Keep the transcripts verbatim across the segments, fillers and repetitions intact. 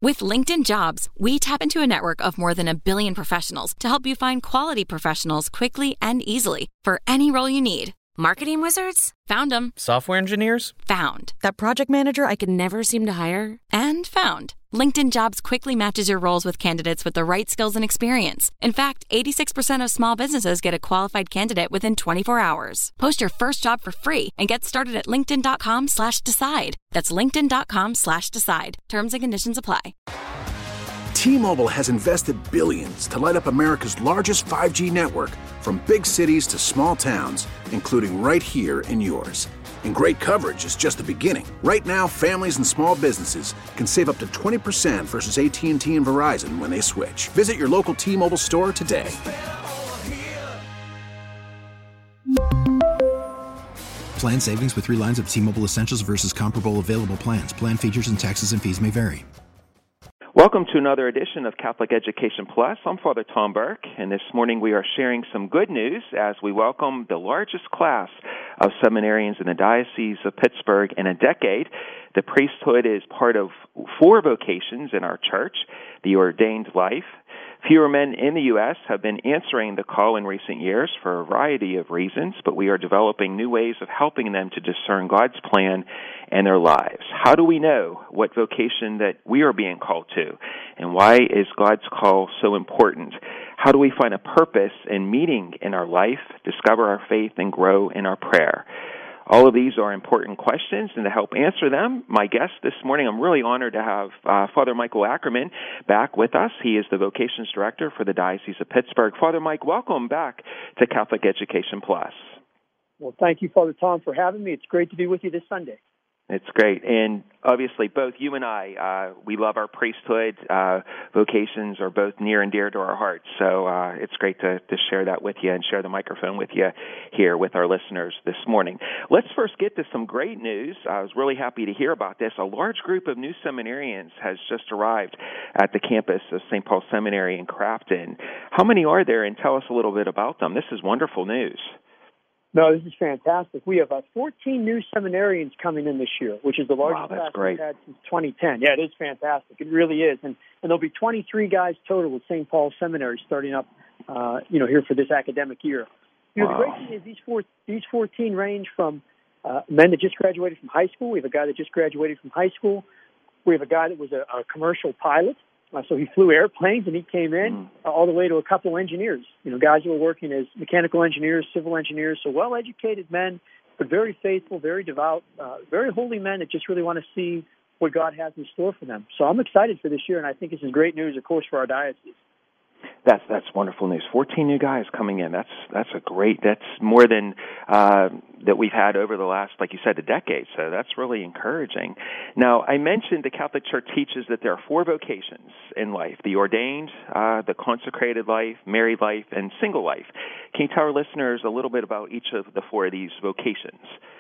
With LinkedIn Jobs, we tap into a network of more than a billion professionals to help you find quality professionals quickly and easily for any role you need. Marketing wizards? Found them. Software engineers? Found. That project manager I could never seem to hire? And found. LinkedIn Jobs quickly matches your roles with candidates with the right skills and experience. In fact, eighty-six percent of small businesses get a qualified candidate within twenty-four hours. Post your first job for free and get started at linkedin.com slash decide. That's linkedin.com slash decide. Terms and conditions apply. T-Mobile has invested billions to light up America's largest five G network, from big cities to small towns, including right here in yours. And great coverage is just the beginning. Right now, families and small businesses can save up to twenty percent versus A T and T and Verizon when they switch. Visit your local T-Mobile store today. Plan savings with three lines of T-Mobile Essentials versus comparable available plans. Plan features and taxes and fees may vary. Welcome to another edition of Catholic Education Plus. I'm Father Tom Burke, and this morning we are sharing some good news as we welcome the largest class of seminarians in the Diocese of Pittsburgh in a decade. The priesthood is part of four vocations in our church: the ordained life. Fewer men in the U S have been answering the call in recent years for a variety of reasons, but we are developing new ways of helping them to discern God's plan in their lives. How do we know what vocation that we are being called to? And why is God's call so important? How do we find a purpose and meaning in our life, discover our faith, and grow in our prayer? All of these are important questions, and to help answer them, my guest this morning, I'm really honored to have uh, Father Michael Ackerman back with us. He is the Vocations Director for the Diocese of Pittsburgh. Father Mike, welcome back to Catholic Education Plus. Well, thank you, Father Tom, for having me. It's great to be with you this Sunday. It's great. And obviously, both you and I, uh, we love our priesthood. Uh, vocations are both near and dear to our hearts. So uh, it's great to, to share that with you and share the microphone with you here with our listeners this morning. Let's first get to some great news. I was really happy to hear about this. A large group of new seminarians has just arrived at the campus of Saint Paul Seminary in Crafton. How many are there? And tell us a little bit about them. This is wonderful news. No, this is fantastic. We have uh, fourteen new seminarians coming in this year, which is the largest wow, class great. we've had since twenty ten. Yeah, it is fantastic. It really is. And, and there'll be twenty-three guys total with Saint Paul Seminary starting up, uh, you know, here for this academic year. You know, wow. The great thing is these, four, these fourteen range from uh, men that just graduated from high school. We have a guy that just graduated from high school. We have a guy that was a, a commercial pilot. Uh, so he flew airplanes, and he came in mm. uh, all the way to a couple engineers, you know, guys who were working as mechanical engineers, civil engineers, so well-educated men, but very faithful, very devout, uh, very holy men that just really want to see what God has in store for them. So I'm excited for this year, and I think this is great news, of course, for our diocese. That's that's wonderful news. fourteen new guys coming in. That's that's a great. That's more than uh, that we've had over the last, like you said, a decade. So that's really encouraging. Now, I mentioned the Catholic Church teaches that there are four vocations in life: the ordained, uh, the consecrated life, married life, and single life. Can you tell our listeners a little bit about each of the four of these vocations?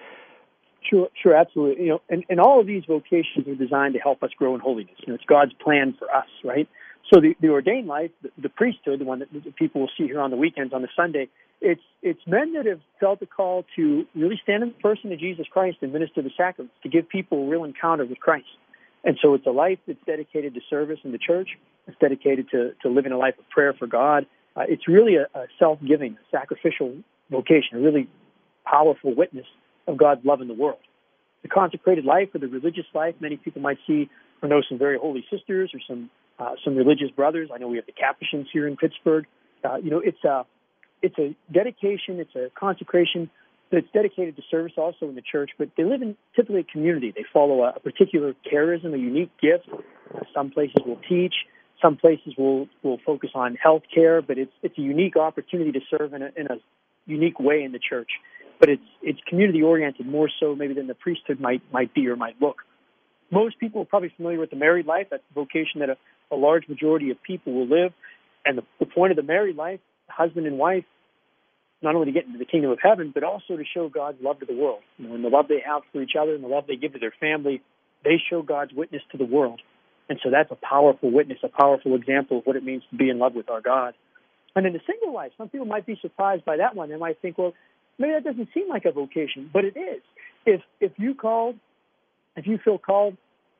Sure, sure, absolutely. You know, and, and all of these vocations are designed to help us grow in holiness. You know, it's God's plan for us, right? So the, the ordained life, the, the priesthood, the one that the people will see here on the weekends, on the Sunday, it's it's men that have felt the call to really stand in the person of Jesus Christ and minister the sacraments, to give people a real encounter with Christ. And so it's a life that's dedicated to service in the church. It's dedicated to, to living a life of prayer for God. Uh, it's really a, a self-giving, sacrificial vocation, a really powerful witness of God's love in the world. The consecrated life, or the religious life, many people might see or know some very holy sisters or some Uh, some religious brothers. I know we have the Capuchins here in Pittsburgh. Uh, you know, it's a, it's a dedication, it's a consecration that's dedicated to service also in the church, but they live in typically a community. They follow a, a particular charism, a unique gift. Uh, some places will teach, some places will, will focus on health care, but it's, it's a unique opportunity to serve in a, in a unique way in the church. But it's, it's community-oriented more so maybe than the priesthood might, might be or might look. Most people are probably familiar with the married life. That's the vocation that a, a large majority of people will live. And the, the point of the married life, husband and wife, not only to get into the kingdom of heaven, but also to show God's love to the world. You know, and the love they have for each other and the love they give to their family, they show God's witness to the world. And so that's a powerful witness, a powerful example of what it means to be in love with our God. And in the single life, some people might be surprised by that one. They might think, well, maybe that doesn't seem like a vocation, but it is. If if you called, if you feel called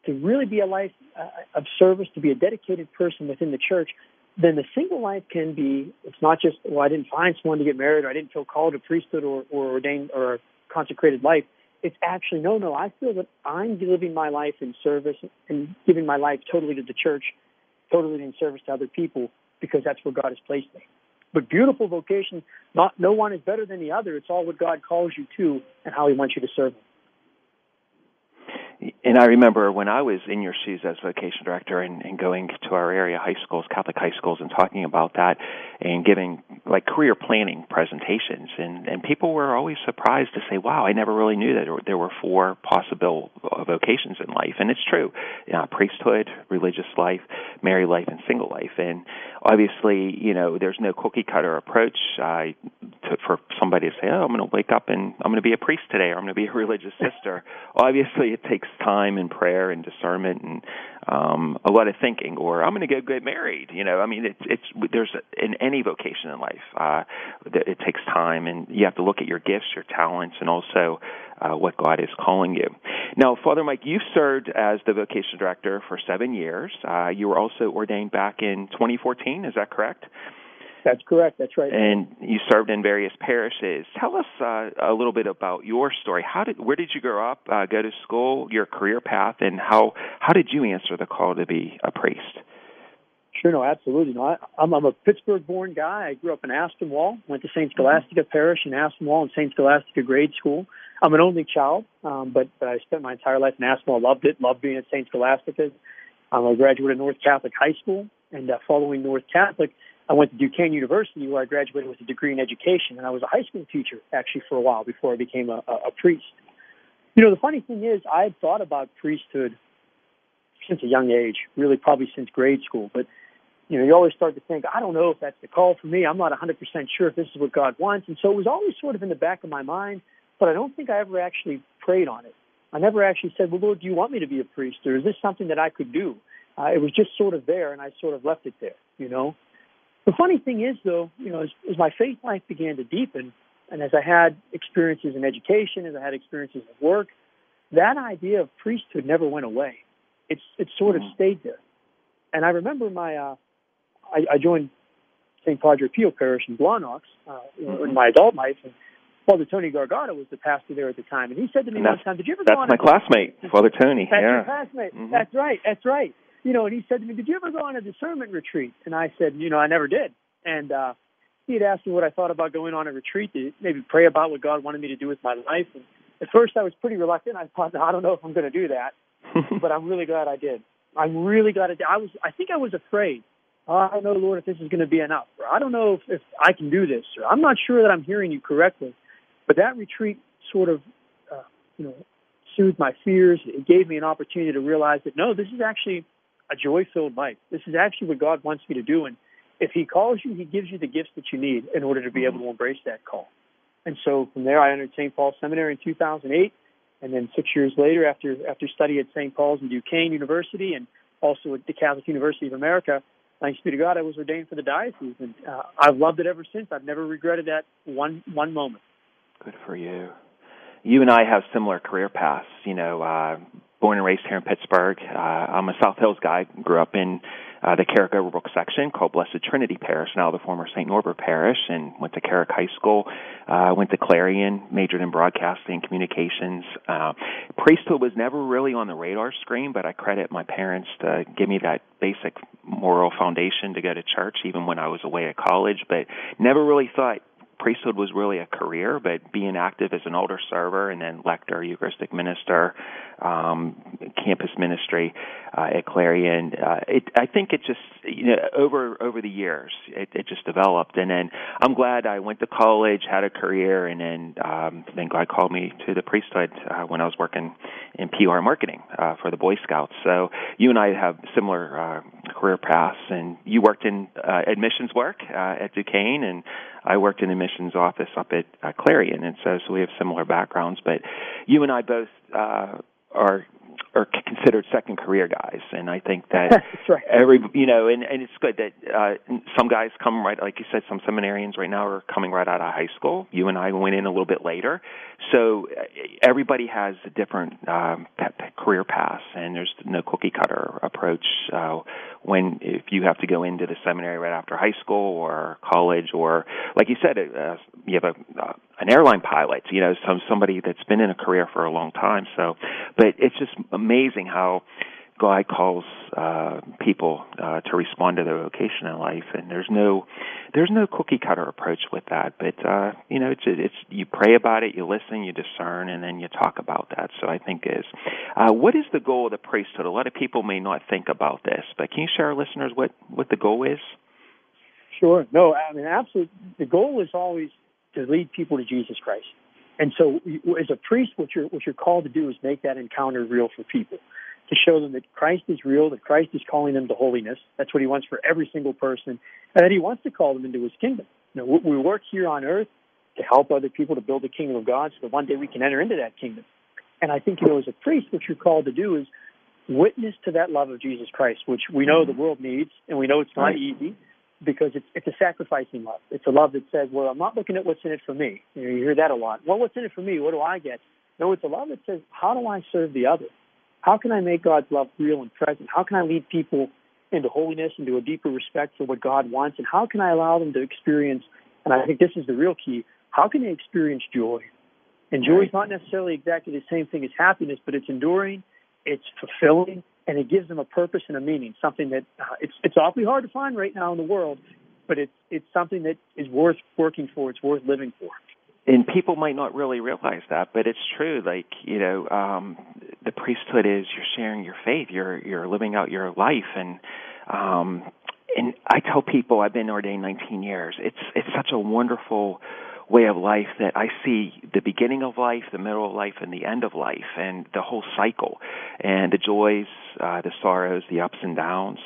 to really be a life uh, of service, to be a dedicated person within the church, then the single life can be, it's not just, well, I didn't find someone to get married, or I didn't feel called to priesthood or, or ordained or consecrated life. It's actually, no, no, I feel that I'm living my life in service and giving my life totally to the church, totally in service to other people, because that's where God has placed me. But beautiful vocation, not, no one is better than the other. It's all what God calls you to and how he wants you to serve him. And I remember when I was in your shoes as vocation director and, and going to our area high schools, Catholic high schools, and talking about that and giving like career planning presentations. And, and people were always surprised to say, wow, I never really knew that there were four possible vocations in life. And it's true. You know, priesthood, religious life, married life, and single life. And obviously, you know, there's no cookie-cutter approach uh, to, for somebody to say, oh, I'm going to wake up and I'm going to be a priest today, or I'm going to be a religious sister. Obviously, it takes time and prayer and discernment and um, a lot of thinking, or I'm going to go get married. You know, I mean, it's, it's there's in any vocation in life, uh, it takes time, and you have to look at your gifts, your talents, and also uh, what God is calling you. Now, Father Mike, you served as the vocation director for seven years. Uh, you were also ordained back in twenty fourteen. Is that correct? That's correct. That's right. And you served in various parishes. Tell us uh, a little bit about your story. How did, where did you grow up, uh, go to school, your career path, and how how did you answer the call to be a priest? Sure, no, absolutely. No, I, I'm, I'm a Pittsburgh-born guy. I grew up in Aspinwall, went to Saint Scholastica mm-hmm. Parish in Aspinwall and Saint Scholastica Grade School. I'm an only child, um, but, but I spent my entire life in Aspinwall. Loved it, loved being at Saint Scholastica. I'm a graduate of North Catholic High School, and uh, following North Catholic, I went to Duquesne University, where I graduated with a degree in education, and I was a high school teacher, actually, for a while before I became a, a, a priest. You know, the funny thing is, I had thought about priesthood since a young age, really probably since grade school, but, you know, you always start to think, I don't know if that's the call for me. I'm not one hundred percent sure if this is what God wants, and so it was always sort of in the back of my mind, but I don't think I ever actually prayed on it. I never actually said, well, Lord, do you want me to be a priest, or is this something that I could do? Uh, it was just sort of there, and I sort of left it there, you know. The funny thing is, though, you know, as, as my faith life began to deepen, and as I had experiences in education, as I had experiences at work, that idea of priesthood never went away. It's it sort mm-hmm. of stayed there. And I remember my, uh, I, I joined Saint Padre Pio Parish in Blawnox uh, mm-hmm. in my adult life, and Father Tony Gargata was the pastor there at the time, and he said to me one time, "Did you ever go on?" That's my classmate, Father Tony. That's yeah. your classmate. Mm-hmm. That's right. That's right. You know, and he said to me, did you ever go on a discernment retreat? And I said, you know, I never did. And uh, he had asked me what I thought about going on a retreat to maybe pray about what God wanted me to do with my life. And at first I was pretty reluctant. I thought, no, I don't know if I'm going to do that. But I'm really glad I did. I'm really glad I did. I was, I think I was afraid. Oh, I don't know, Lord, if this is going to be enough. Or I don't know if, if I can do this. Or I'm not sure that I'm hearing you correctly. But that retreat sort of, uh, you know, soothed my fears. It gave me an opportunity to realize that, no, this is actually a joy-filled life. This is actually what God wants me to do. And if he calls you, he gives you the gifts that you need in order to be able to embrace that call. And so from there, I entered Saint Paul's Seminary in two thousand eight. And then six years later, after after study at Saint Paul's and Duquesne University and also at the Catholic University of America, thanks be to God, I was ordained for the diocese. And uh, I've loved it ever since. I've never regretted that one one moment. Good for you. You and I have similar career paths, you know, uh, born and raised here in Pittsburgh. Uh, I'm a South Hills guy. Grew up in uh, the Carrick Overbrook section called Blessed Trinity Parish, now the former Saint Norbert Parish, and went to Carrick High School. Uh, went to Clarion, majored in broadcasting, communications. Uh, priesthood was never really on the radar screen, but I credit my parents to give me that basic moral foundation to go to church, even when I was away at college, but never really thought priesthood was really a career, but being active as an altar server and then lector, Eucharistic minister, um, campus ministry uh, at Clarion, uh, it, I think it just, you know, over over the years, it, it just developed. And then I'm glad I went to college, had a career, and then um, then God called me to the priesthood uh, when I was working in P R marketing uh, for the Boy Scouts. So you and I have similar uh, career paths, and you worked in uh, admissions work uh, at Duquesne, and I worked in admissions office up at uh, Clarion, and so, so we have similar backgrounds. But you and I both uh, are are considered second career guys, and I think that That's right. every you know, and, and it's good that uh, some guys come right, like you said, some seminarians right now are coming right out of high school. You and I went in a little bit later, so everybody has a different um, career path, and there's no cookie cutter approach. Uh, when if you have to go into the seminary right after high school or college, or like you said, uh, you have a uh, an airline pilot, you know, some somebody that's been in a career for a long time. So, but it's just amazing how God calls uh, people uh, to respond to their vocation in life, and there's no there's no cookie cutter approach with that. But uh, you know, it's it's you pray about it, you listen, you discern, and then you talk about that. So I think is uh, what is the goal of the priesthood? A lot of people may not think about this, but can you share our listeners what what the goal is? Sure. No, I mean, absolutely. The goal is always to lead people to Jesus Christ. And so as a priest, what you're, what you're called to do is make that encounter real for people, to show them that Christ is real, that Christ is calling them to holiness. That's what he wants for every single person, and that he wants to call them into his kingdom. You know, we work here on earth to help other people to build the kingdom of God so that one day we can enter into that kingdom. And I think, you know, as a priest, what you're called to do is witness to that love of Jesus Christ, which we know the world needs, and we know it's not right. easy, because it's it's a sacrificing love. It's a love that says, well, I'm not looking at what's in it for me. You know, you hear that a lot. Well, what's in it for me? What do I get? No, it's a love that says, how do I serve the other? How can I make God's love real and present? How can I lead people into holiness, into a deeper respect for what God wants? And how can I allow them to experience, and I think this is the real key, how can they experience joy? And joy is not necessarily exactly the same thing as happiness, but it's enduring, it's fulfilling, and it gives them a purpose and a meaning, something that uh, it's it's awfully hard to find right now in the world, but it's it's something that is worth working for, it's worth living for. And people might not really realize that, but it's true. Like, you know, um, the priesthood is you're sharing your faith, you're you're living out your life, and um, and I tell people I've been ordained nineteen years. It's it's such a wonderful way of life that I see the beginning of life, the middle of life, and the end of life, and the whole cycle, and the joys, uh, the sorrows, the ups and downs.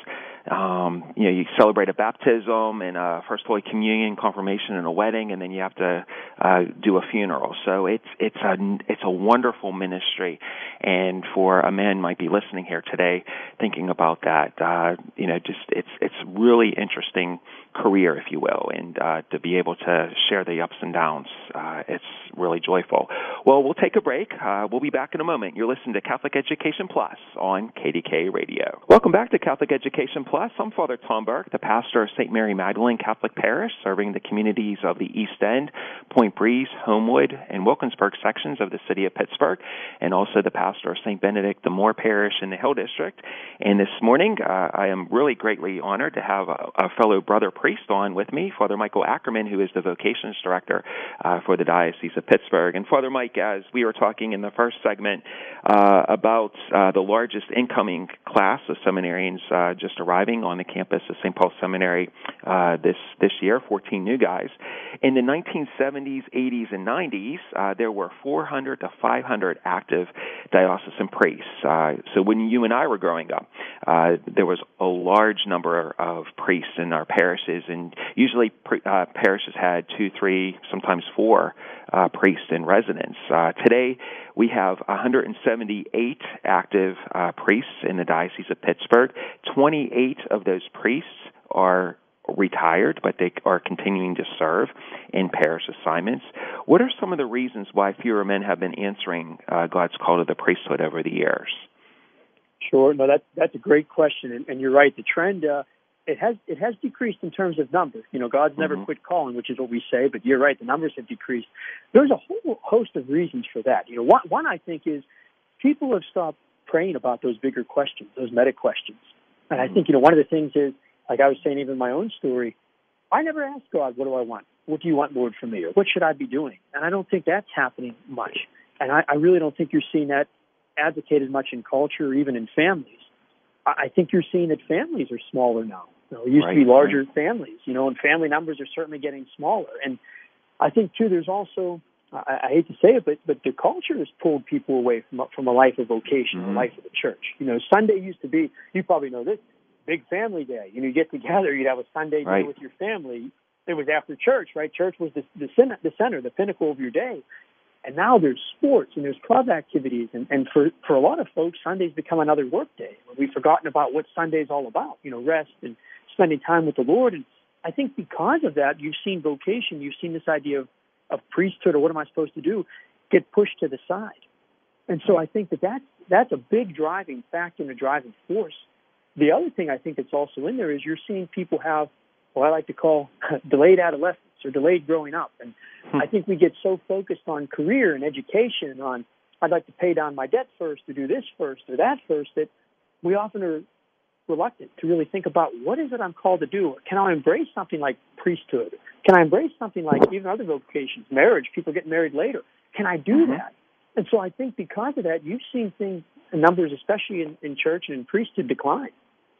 Um, you know, you celebrate a baptism and a First Holy Communion, confirmation, and a wedding, and then you have to uh, do a funeral. So it's it's a it's a wonderful ministry, and for a man might be listening here today, thinking about that, uh, you know, just it's it's really interesting career, if you will, and uh, to be able to share the ups and downs, uh, it's really joyful. Well, we'll take a break. Uh, we'll be back in a moment. You're listening to Catholic Education Plus on K D K Radio. Welcome back to Catholic Education Plus. I'm Father Tom Burke, the pastor of Saint Mary Magdalene Catholic Parish, serving the communities of the East End, Point Breeze, Homewood, and Wilkinsburg sections of the city of Pittsburgh, and also the pastor of Saint Benedict the Moore Parish in the Hill District. And this morning, uh, I am really greatly honored to have a, a fellow brother priest on with me, Father Michael Ackerman, who is the vocations director uh, for the Diocese of Pittsburgh. And Father Mike, as we were talking in the first segment uh, about uh, the largest incoming class of seminarians uh, just arriving on the campus of Saint Paul Seminary uh, this this year, fourteen new guys. In the nineteen seventies, eighties, and nineties, uh, there were four hundred to five hundred active diocesan priests. Uh, so when you and I were growing up, uh, there was a large number of priests in our parishes, and usually uh, parishes had two, three, sometimes four uh, priests in residence. Uh, today, we have one hundred seventy-eight active uh, priests in the Diocese of Pittsburgh. twenty-eight of those priests are retired, but they are continuing to serve in parish assignments. What are some of the reasons why fewer men have been answering uh, God's call to the priesthood over the years? Sure. No, that, that's a great question, and, and you're right. The trend, uh, it has it has decreased in terms of numbers. You know, God's never mm-hmm. quit calling, which is what we say, but you're right, the numbers have decreased. There's a whole host of reasons for that. You know, one, one I think is people have stopped praying about those bigger questions, those meta questions. And I think, you know, one of the things is, like I was saying even in my own story, I never asked God, what do I want? What do you want, Lord, from me? Or what should I be doing? And I don't think that's happening much. And I, I really don't think you're seeing that advocated much in culture or even in families. I, I think you're seeing that families are smaller now. You know, it used right, to be larger right. families, you know, and family numbers are certainly getting smaller. And I think, too, there's also, I, I hate to say it, but, but the culture has pulled people away from, from a life of vocation, mm-hmm. a life of the church. You know, Sunday used to be, you probably know this, big family day. You know, you get together, you'd have a Sunday day right. with your family. It was after church, right? Church was the, the, center, the center, the pinnacle of your day. And now there's sports and there's club activities. And, and for, for a lot of folks, Sunday's become another work day. We've forgotten about what Sunday's all about, you know, rest and spending time with the Lord. And I think because of that, you've seen vocation, you've seen this idea of, of priesthood or what am I supposed to do get pushed to the side. And so I think that that's, that's a big driving factor and a driving force. The other thing I think that's also in there is you're seeing people have what I like to call delayed adolescence or delayed growing up. And hmm. I think we get so focused on career and education, on I'd like to pay down my debt first, or do this first, or that first, that we often are reluctant to really think about what is it I'm called to do. Can I embrace something like priesthood? Can I embrace something like even other vocations, marriage, people get married later? Can I do mm-hmm. that? And so I think because of that, you've seen things, numbers, especially in, in church and in priesthood, decline.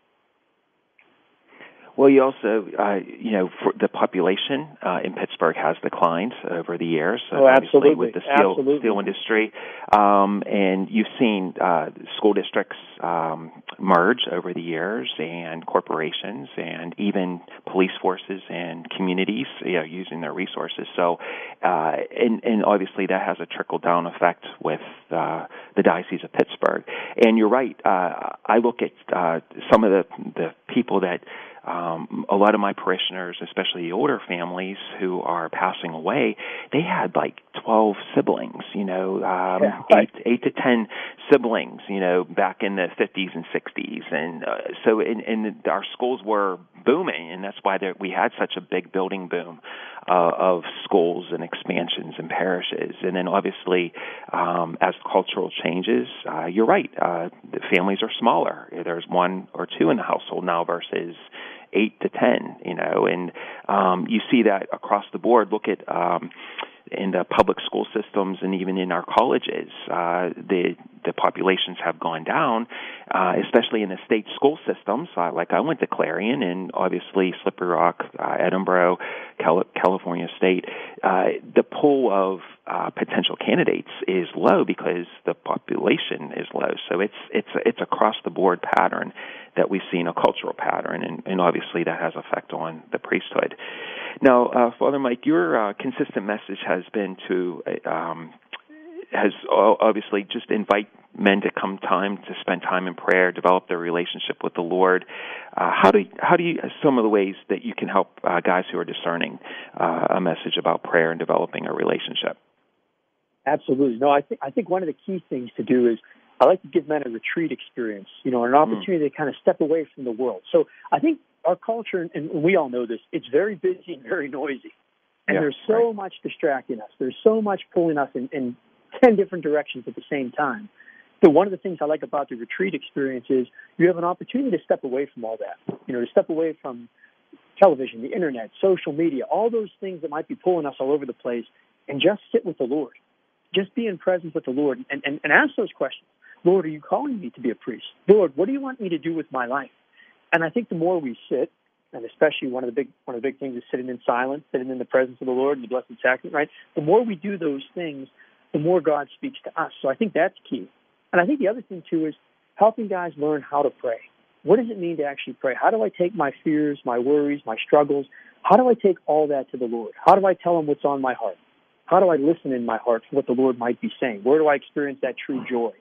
Well, you also, uh, you know, for the population uh, in Pittsburgh has declined over the years. Oh, absolutely. With the steel, absolutely. steel industry. Um, and you've seen uh, school districts um, merge over the years, and corporations, and even police forces and communities, you know, using their resources. So, uh, and, and obviously that has a trickle-down effect with uh, the Diocese of Pittsburgh. And you're right. Uh, I look at uh, some of the, the people that Um, a lot of my parishioners, especially the older families who are passing away, they had like twelve siblings, you know, um, yeah, right. eight, eight to ten siblings, you know, back in the fifties and sixties. And uh, so in, in our schools were booming, and that's why there, we had such a big building boom uh, of schools and expansions and parishes. And then obviously, um, as cultural changes, uh, you're right, uh, the families are smaller. There's one or two in the household now versus eight to ten, you know, and um, you see that across the board. Look at um, in the public school systems and even in our colleges, uh, the the populations have gone down, uh, especially in the state school systems. Uh, like I went to Clarion, and obviously Slippery Rock, uh, Edinboro, Cal- California State. Uh, the pool of uh, potential candidates is low because the population is low. So it's it's it's across the board pattern that we've seen, a cultural pattern, and, and obviously that has effect on the priesthood. Now, uh, Father Mike, your uh, consistent message has been to, um, has obviously just invite men to come time to spend time in prayer, develop their relationship with the Lord. Uh, how do how do you some of the ways that you can help uh, guys who are discerning uh, a message about prayer and developing a relationship? Absolutely. No, I think I think one of the key things to do is I like to give men a retreat experience, you know, an opportunity mm. to kind of step away from the world. So I think our culture, and we all know this, it's very busy and very noisy. And yeah, there's so right. much distracting us. There's so much pulling us in, in ten different directions at the same time. So one of the things I like about the retreat experience is you have an opportunity to step away from all that, you know, to step away from television, the internet, social media, all those things that might be pulling us all over the place, and just sit with the Lord. Just be in presence with the Lord and, and, and ask those questions. Lord, are you calling me to be a priest? Lord, what do you want me to do with my life? And I think the more we sit, and especially one of the big one of the big things is sitting in silence, sitting in the presence of the Lord in the Blessed Sacrament, right? The more we do those things, the more God speaks to us. So I think that's key. And I think the other thing, too, is helping guys learn how to pray. What does it mean to actually pray? How do I take my fears, my worries, my struggles? How do I take all that to the Lord? How do I tell him what's on my heart? How do I listen in my heart for what the Lord might be saying? Where do I experience that true joy?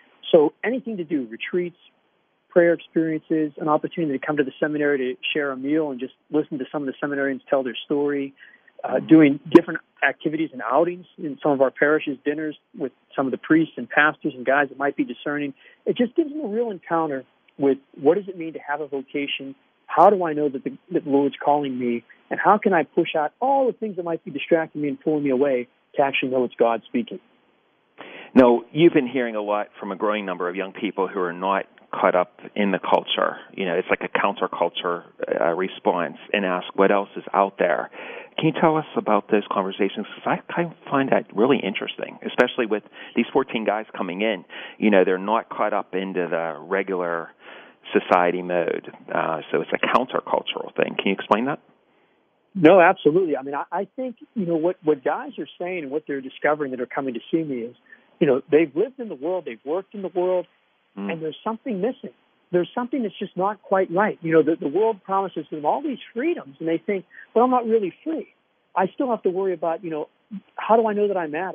So anything to do, retreats, prayer experiences, an opportunity to come to the seminary to share a meal and just listen to some of the seminarians tell their story, uh, doing different activities and outings in some of our parishes, dinners with some of the priests and pastors and guys that might be discerning. It just gives them a real encounter with what does it mean to have a vocation? How do I know that the, that the Lord's calling me? And how can I push out all the things that might be distracting me and pulling me away to actually know it's God speaking? No, you've been hearing a lot from a growing number of young people who are not caught up in the culture. You know, it's like a counterculture uh, response, and ask what else is out there. Can you tell us about those conversations? Because I kind of find that really interesting, especially with these fourteen guys coming in. You know, they're not caught up into the regular society mode, uh, so it's a countercultural thing. Can you explain that? No, absolutely. I mean, I, I think, you know, what, what guys are saying and what they're discovering that are coming to see me is, you know, they've lived in the world, they've worked in the world, mm. and there's something missing. There's something that's just not quite right. You know, the, the world promises them all these freedoms, and they think, well, I'm not really free. I still have to worry about, you know, how do I know that I matter?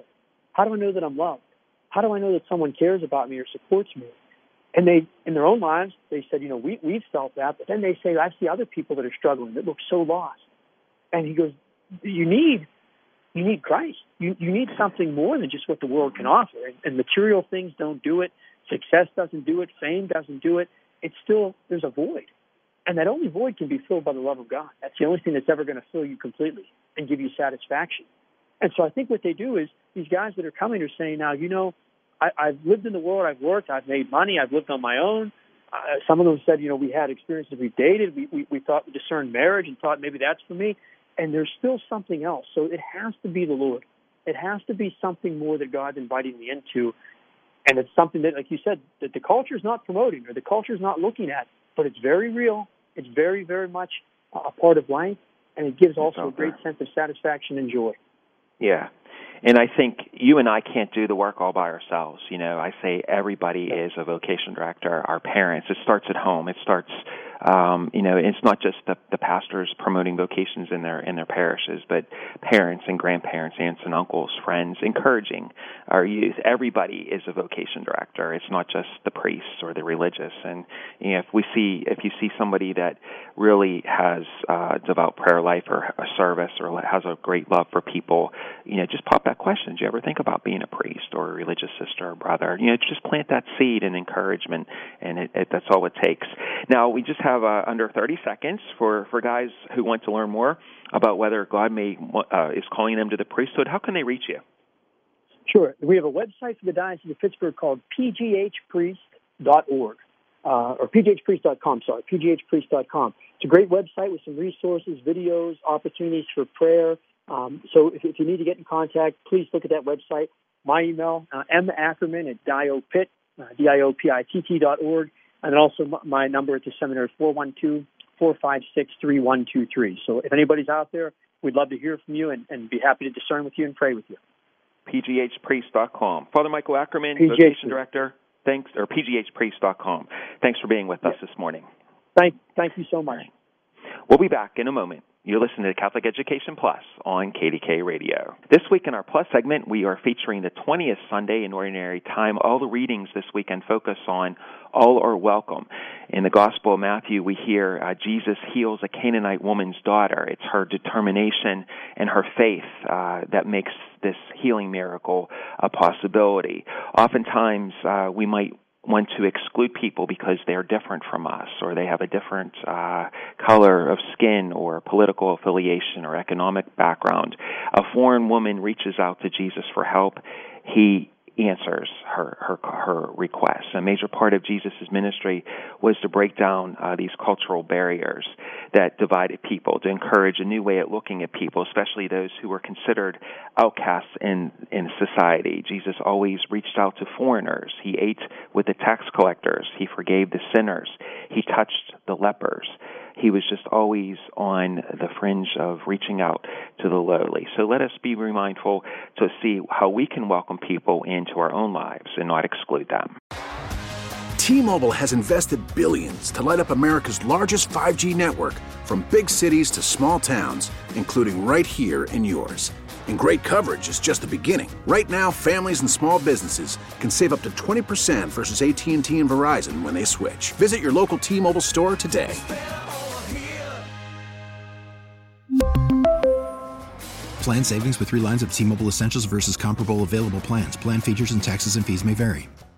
How do I know that I'm loved? How do I know that someone cares about me or supports me? And they, in their own lives, they said, you know, we, we've felt that. But then they say, I see other people that are struggling, that look so lost. And he goes, you need, you need Christ. You, you need something more than just what the world can offer. And, and material things don't do it. Success doesn't do it. Fame doesn't do it. It's still, there's a void. And that only void can be filled by the love of God. That's the only thing that's ever going to fill you completely and give you satisfaction. And so I think what they do is these guys that are coming are saying, now, you know, I, I've lived in the world, I've worked, I've made money, I've lived on my own. Uh, some of them said, you know, we had experiences, we dated, we, we, we thought we discerned marriage and thought maybe that's for me. And there's still something else. So it has to be the Lord. It has to be something more that God's inviting me into. And it's something that, like you said, that the culture is not promoting or the culture is not looking at, but it's very real. It's very, very much a part of life. And it gives also a great sense of satisfaction and joy. Yeah. And I think you and I can't do the work all by ourselves. You know, I say everybody is a vocation director, our parents. It starts at home. It starts, um, you know, it's not just the, the pastors promoting vocations in their in their parishes, but parents and grandparents, aunts and uncles, friends, encouraging our youth. Everybody is a vocation director. It's not just the priests or the religious. And you know, if we see, if you see somebody that really has uh, devout prayer life or a service or has a great love for people, you know, just pop that question. Do you ever think about being a priest or a religious sister or brother? You know, just plant that seed and encouragement, and it, it, that's all it takes. Now, we just have uh, under thirty seconds for, for guys who want to learn more about whether God may uh, is calling them to the priesthood. How can they reach you? Sure. We have a website for the Diocese of Pittsburgh called p g h priest dot org, uh, or p g h priest dot com, sorry, p g h priest dot com. It's a great website with some resources, videos, opportunities for prayer. Um, so if, if you need to get in contact, please look at that website. My email, uh, m ackerman at diopit, uh, D I O P I T T dot org, and also m- my number at the seminary, four one two, four five six, three one two three. So if anybody's out there, we'd love to hear from you and, and be happy to discern with you and pray with you. p g h priest dot com. Father Michael Ackerman, P G H Vocation Director, thanks, or p g h priest dot com. Thanks for being with us this morning. Thank, thank you so much. We'll be back in a moment. You're listening to Catholic Education Plus on K D K Radio. This week in our Plus segment, we are featuring the twentieth Sunday in Ordinary Time. All the readings this weekend focus on all are welcome. In the Gospel of Matthew, we hear uh, Jesus heals a Canaanite woman's daughter. It's her determination and her faith uh, that makes this healing miracle a possibility. Oftentimes, uh, we might want to exclude people because they're different from us or they have a different uh, color of skin or political affiliation or economic background. A foreign woman reaches out to Jesus for help. He answers her her her requests. A major part of Jesus' ministry was to break down uh, these cultural barriers that divided people, to encourage a new way of looking at people, especially those who were considered outcasts in, in society. Jesus always reached out to foreigners. He ate with the tax collectors. He forgave the sinners. He touched the lepers. He was just always on the fringe of reaching out to the lowly. So let us be mindful to see how we can welcome people into our own lives and not exclude them. T-Mobile has invested billions to light up America's largest five G network, from big cities to small towns, including right here in yours. And great coverage is just the beginning. Right now, families and small businesses can save up to twenty percent versus A T and T and Verizon when they switch. Visit your local T-Mobile store today. Plan savings with three lines of T-Mobile Essentials versus comparable available plans. Plan features and taxes and fees may vary.